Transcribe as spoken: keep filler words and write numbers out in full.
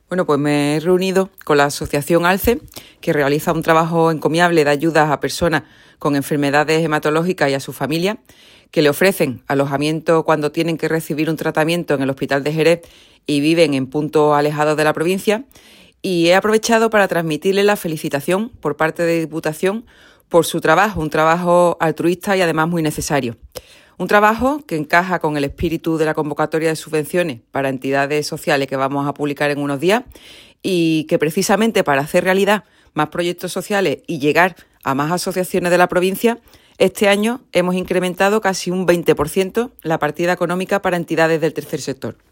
Bueno, pues me he reunido con la Asociación ALCE, que realiza un trabajo encomiable de ayudas a personas con enfermedades hematológicas y a sus familias, que le ofrecen alojamiento cuando tienen que recibir un tratamiento en el Hospital de Jerez y viven en puntos alejados de la provincia. Y he aprovechado para transmitirle la felicitación por parte de Diputación por su trabajo, un trabajo altruista y además muy necesario. Un trabajo que encaja con el espíritu de la convocatoria de subvenciones para entidades sociales que vamos a publicar en unos días y que precisamente para hacer realidad más proyectos sociales y llegar a más asociaciones de la provincia, este año hemos incrementado casi un veinte por ciento la partida económica para entidades del tercer sector.